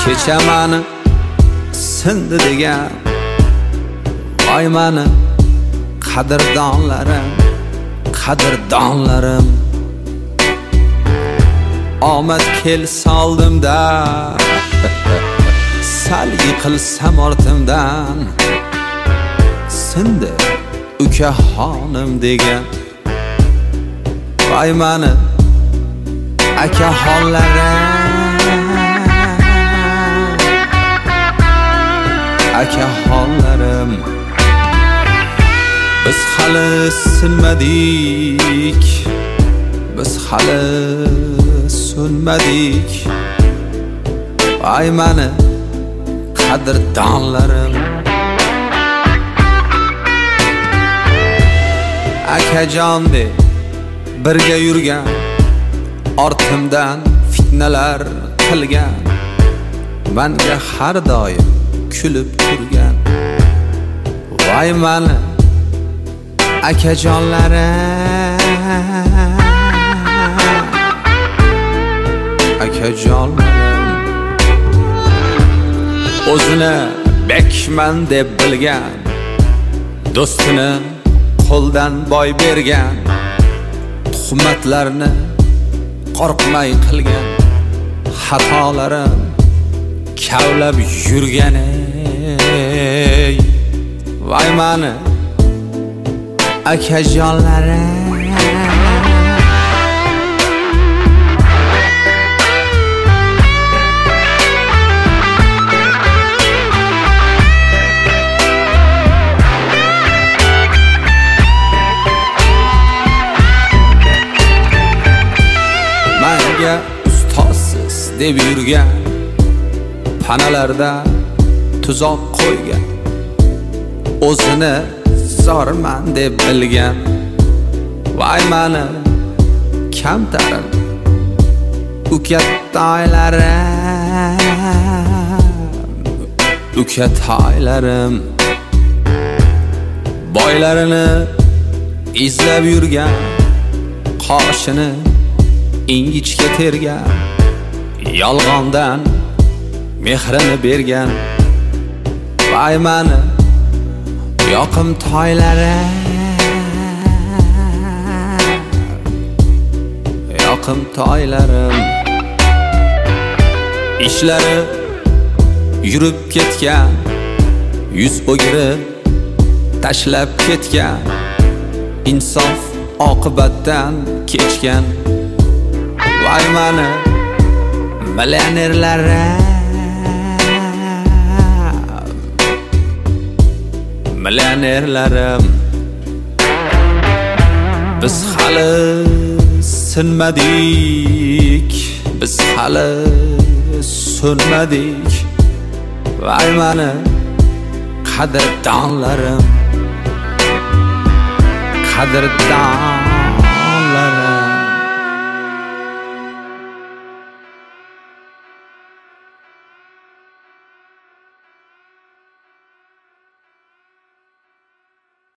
kecha mani sindi degan voy mani qadrdonlarim qadrdonlarim omad kelsa oldimda sal yiqilsam ortimdan sindi ukaxonim degan voy mani akaxonlarim biz hali sinmadik biz hali so'nmadik voy mani qadrdonlarim akajon deb birga yurgan ortimdan fitnalar qilgan menga har doim kulib turgan voy mani akajonlarim o'zini bekman deb bilgan do'stini qo'ldan boy bergan tuhmatlarni qo'rqmay qilgan xatolarim kavlab yurgan ey voy mani akajonlarim menga ustozsiz deb yurgan panalarda tuzoq qo'ygan o'zini zorman deb bilgan voy mani kamtarim ukatoylarim boylarini izlab yurgan qoshini ingichga tergan yolg'ondan mehrini bergan voy mani yoqimtoylarim ishlari yurib ketgan yuz o'girib tashlab ketgan insof oqibatdan kechgan voy mani millionerlarim biz hali sinmadik biz hali so'nmadik voy mani qadrdonlarim